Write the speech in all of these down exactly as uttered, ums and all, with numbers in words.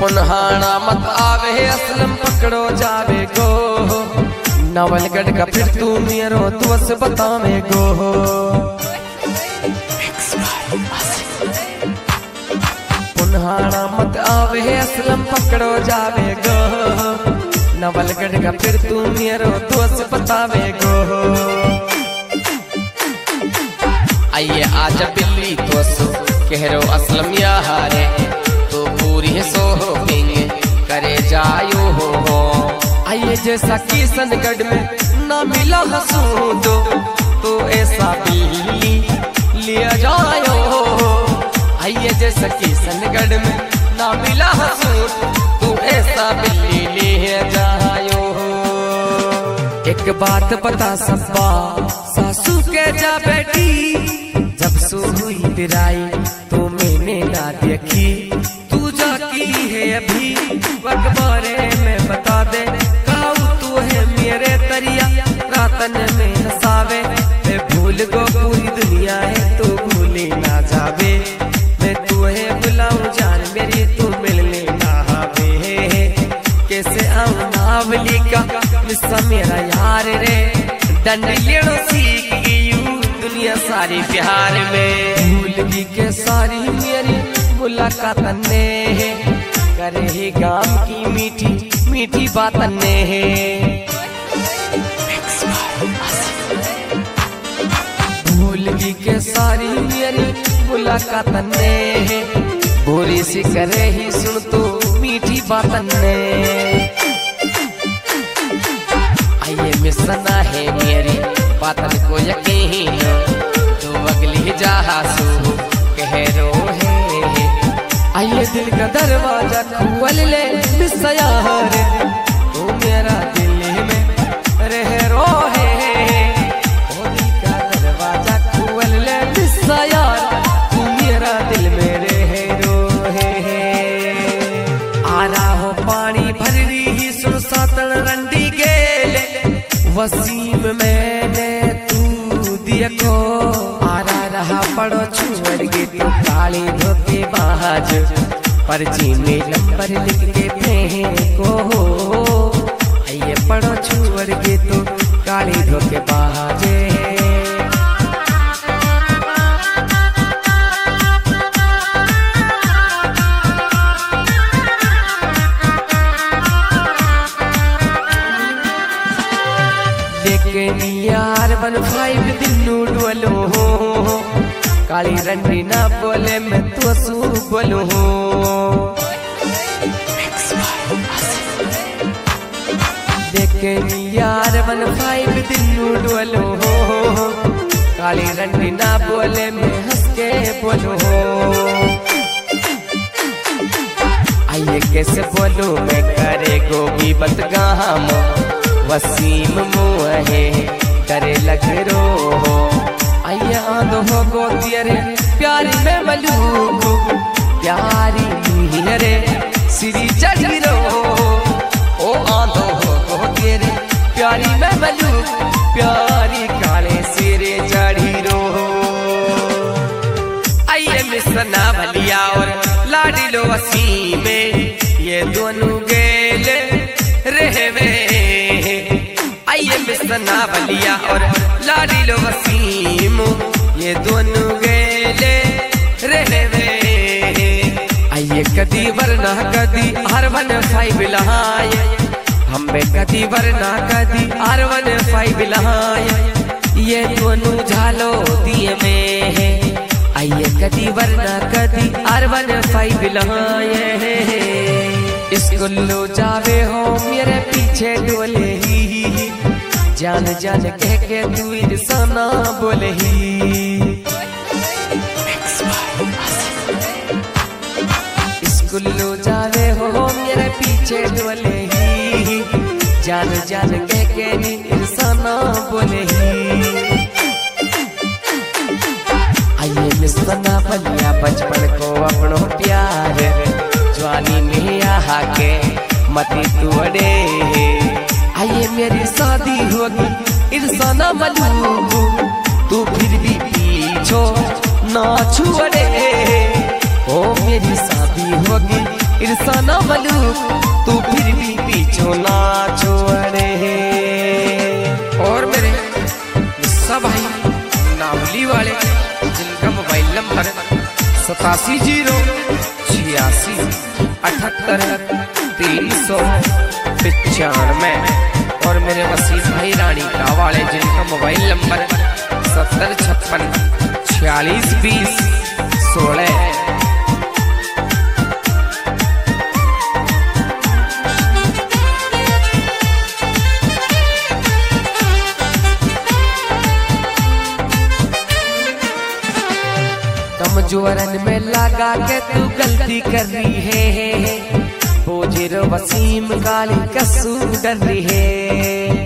पुनहाना मत आवे असलम पकड़ो जावे गो नवलगढ़ का फिर तू मेरो दोस्त बतावे गो पुनहाना मत आवे असलम पकड़ो जावे गो नवलगढ़ का फिर तू मेरो दोस्त बतावे गो आइए आजा बिल्ली तो सो कह रो असलम यारे तो पूरी शॉपिंग करे जायो हो हो आइए जैसा किशनगढ़ में ना मिला हसूं तो तो ऐसा बिल्ली लिया जायो हो आइए जैसा किशनगढ़ में ना मिला हसूं तो ऐसा बिल्ली लिया जायो हो एक बात बता सब्बा सासू के जा बेटी जब सो हुई बिराई तो मैंने ना देखी तू जाकी है अभी अखबारे में बता दे काऊ तू है मेरे तरिया रातन में हसावे मैं भूल गो पूरी दुनिया है तो भूले ना जावे मैं तुहे बुलाऊं जान मेरी तू मिलने ना आवे कैसे आऊं नावली का मिस्सा मेरा यार रे डंड लेनो सीख गई दुनिया सारी प्यार में भूल गई के सारी मेरी मुलाकात ने करे ही गाम की मीठी मीठी बात ने भूल गई के सारी मेरी मुलाकात ने बोरी सी करे ही सुन तो मीठी बात ने आइए मिसना है मेरी बातन को यकीन तो अगली जहासू कह रो है आइए दिल का दरवाजा खोल ले मिसया रे तो मेरा दिल में रह रो है ओ दिल का दरवाजा खोल ले मिसया तू मेरा दिल में रह रो है आ रहा हो पानी भर रही सुन सातन रंडी गेले वसीम मैंने तू देखो आ रहा पड़ो छुअर गे तो काली धोके बाज पर्ची में नंबर लिख के फेंको आइए पड़ो छुअर गे तो काली धोके बाजे यार वन फाइव दिनू डोलो काली रंडी ना बोले मैं तो सू बोलू देखे यार वन फाइव दिनू डोलो काली रंडी ना बोले मैं हंस के बोलू आइए कैसे बोलू मैं करे गोभी बतगाम वसीम मुँहे करे लग रो आइया आंधो हो गो तेरे प्यारी में मलूक प्यारी रे सिरी चढ़ी रो ओ आंधो हो गो तेरे प्यारी में मलूक प्यारी काले सिरे चढ़ी रो आइए मिसना भलिया और लाडी लो वसीम ये दोनों गेले रहवे आइए मिसना बलिया और लाडी लो वसीम ये दोनों गेले रहवे आइए कदी वरना कदी हर वन फाइव लहाए हमें कदी वरना कदी हर वन फाइव लहाए ये दोनों झालो दिए में है आइए कदी वरना कदी हर वन फाइव लहाए स्कूलो जावे हो मेरे पीछे डोले ही जान जान कह के तू इंसाना बोले ही स्कूलो जावे हो मेरे पीछे डोले ही जान जान कह के इंसाना बोले ही आइए मिसना भलिया बचपन को अपनो प्यार जवानी में आहा के मती तुअड़े आइए मेरी शादी होगी इंसाना मलूक तू फिर भी पीछो ना छुअड़े ओ मेरी शादी होगी ईर्षा न मलूक तू फिर भी पीछो ना छोड़े। और मेरे मुस्सा भाई नावली वाले जिनका मोबाइल नंबर सतासी जीरो छियासी अठहत्तर तीन सौ पचानवे। और मेरे वसीम भाई रानी का वाले जिनका मोबाइल नंबर सत्तर छप्पन छियालीस बीस सोलह। कमजोरन में लगा के तू गलती कर रही है, बोझेरो वसीम गाली कसू डर रही है।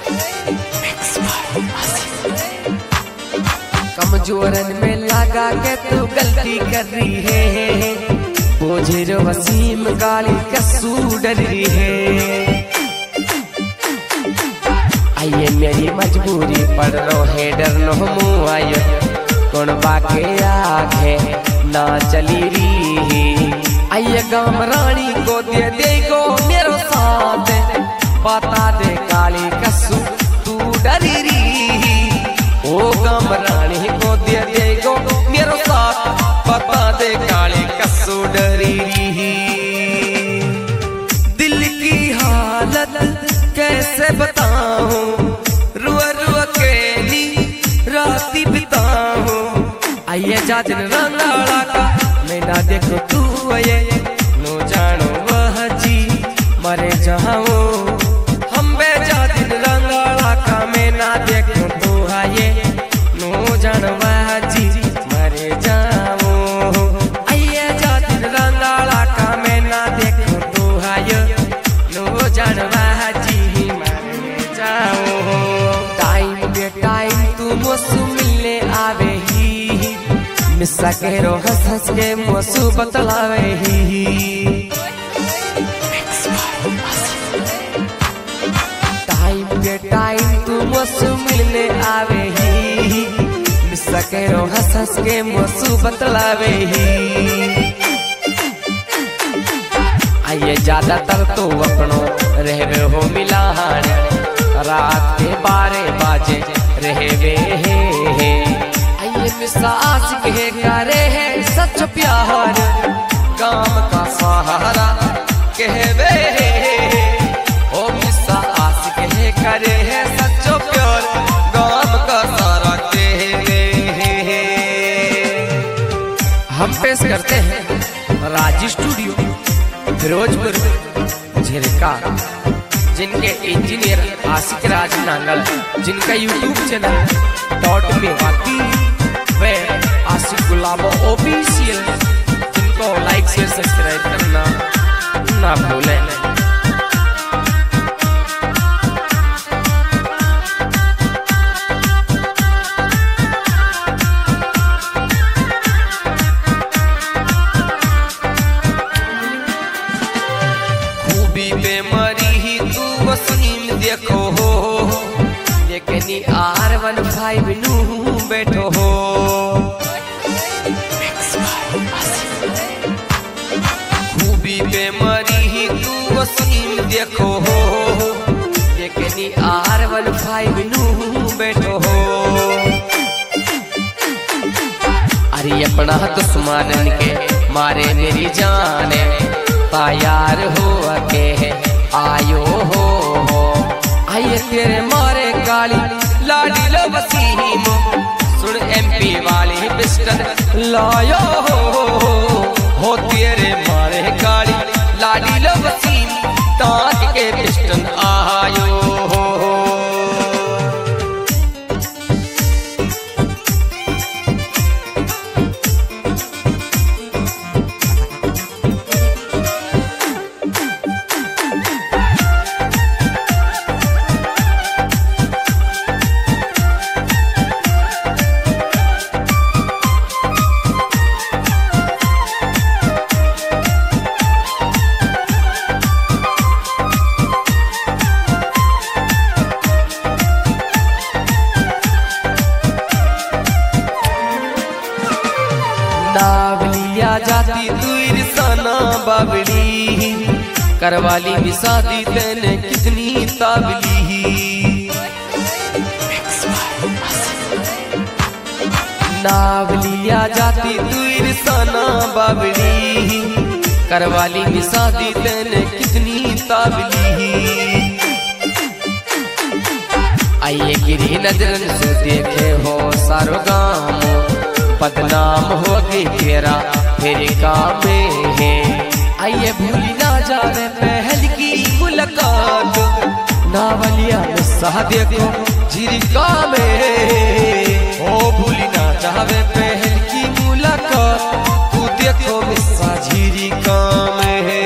कमजोरन में लगा के तू गलती कर रही है, बोझेरो वसीम गाली कसू डर रही है। आइए मेरी मजबूरी पड़ रो है डर नो मुँह आयो कौन बाके आगे ना चली रही। आइए गाम रानी को दे दे गो मेरो साथ बता दे काली कसू तू डरी रही। ओ गाम रानी को दे दे गो मेरो साथ बता दे काली कसू डरी रही। दिल की हालत कैसे बताऊं रुआ रुआ के नी राती बिताऊं। आइए जा दिन रंगाला का मैं ना देखो तू आये नो जानो वह जी मरे जाओ। हम बे जा दिन रंगाला का मैं ना देखो तू आये नो जानो वह जी मरे जाओ। आइए जा दिन रंगाला का मैं ना देखो तू आये नो जानो वह जी मरे जाओ। टाइम बे टाइम तू मुझसे मिलने आवे मिस्सा कह रो हंस हंस के मुँह बतलावे ही। टाइम पे टाइम तू मुझसे मिलने आवे ही, मिस्सा कह रो हंस हंस के मुँह बतलावे ही। आइए ज्यादातर तो अपनों रहे हो मिलान रात के बारह बाजे रहे है। मिस्सा आशिक है करे है सच प्यार काम का सहारा कहवे है। ओ मिस्सा आशिक है करे है सच प्यार काम का सहारा कहवे है। हम पेश करते हैं राजी स्टूडियो फिरोजपुर झिरका जिनके इंजीनियर आशिक राज नांगल जिनका यूट्यूब चैनल डॉट में वाकी वे आशिक गुलाबो ऑफिशियल जिनको लाइक शेयर सब्सक्राइब करना ना भूलें। खूबी बेमारी ही तू वसीम देखो हो लेकिन आर वन फाइव नू बैठो हो। खूबी बेमारी ही तू वसीम देखो हो लेकिन आर वन फाइव नू बैठो हो। अरे अपना दुश्मन के मारे मेरी जाने तैयार हो के आयो हो। आइए तेरे मारे गाली लाडी लो वसीम सुन एमपी वाली पिस्टल लायो हो तेरे मारे गाड़ी लाडी लो वसीम ताक के पिस्टल आयो हो। बाबली करवाली भी शादी तेने कितनी ताबली नावलिया जाती तू इरसाना बाबली करवाली भी शादी तेने कितनी ताबली आइए गिरी नजरन से देखे हो सारो गाम बदनाम हो गई तेरा तेरे काम में है आइए भूली ना जावे पहल की मुलाकात नावलिया में सा देखो झिरका में ओ भूली ना जावे पहल की मुलाकात तू देखो मिस्सा झिरका में है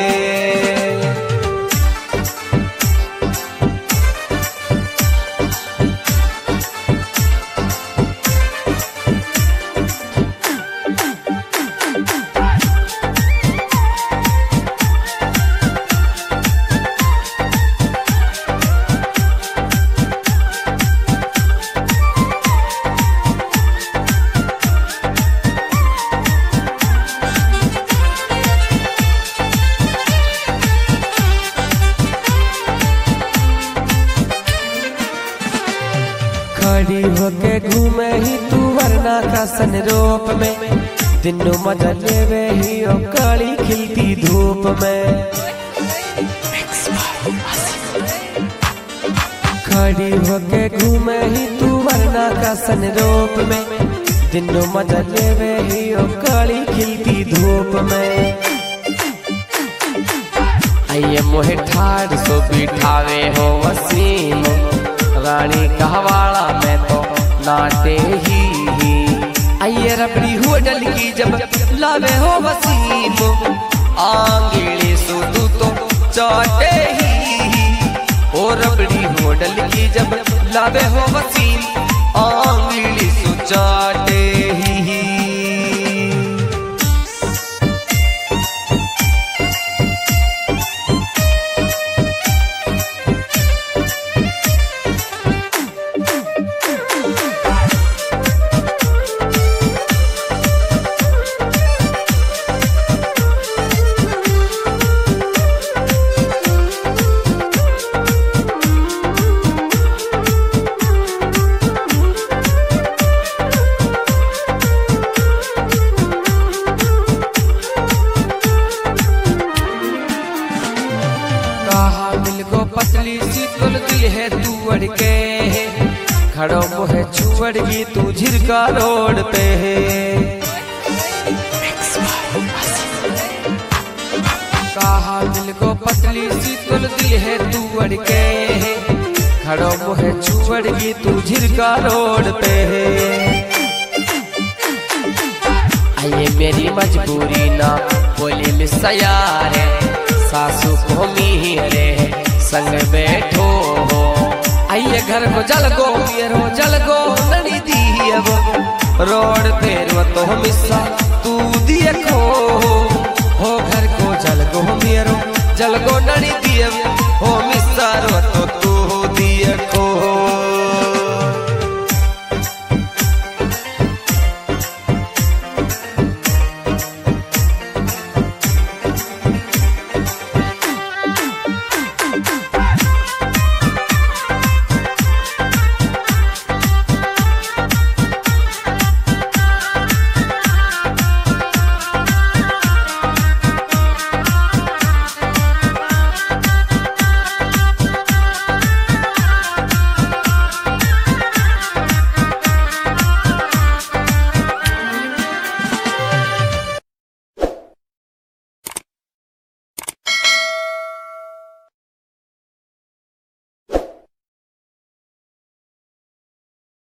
खड़ी होके घूमे ही तू वरना का सनरूप में दिनों मजा लेवे ही ओ काली खिलती धूप में खड़ी होके घूमे ही तू वरना का सनरूप में दिनों मजा लेवे ही ओ काली खिलती धूप में आइए मोहे ठाड़ सो बिठावे हो वसीम रानी कहवाड़ा में तो नाटे ही आइए रबड़ी हुआ डल की जब लावे हो वसीम आंगेड़ी सो तू तो चाटे ही और रबड़ी हुआ डल की जब लावे हो वसीम आंगेड़ी सो चाटे ही पतली सी तुल दिल है तू अड़ के खड़ो मुहे छुअड़गी तू झिरका रोड पे है कहा दिल को पतली सी तुल दिल है तू अड़ के खड़ो मुहे छुअड़गी तू झिरका रोड पे है आइए मेरी मजबूरी ना बोली मिस्सा यार सासू को मीरे संग बैठो हो आइए घर को जल गो मेरो जल गो नड़ी दी अब रोड पे तो मिस्सा तू देखो हो घर को जल गो मेरो जल गो नड़ी दी अब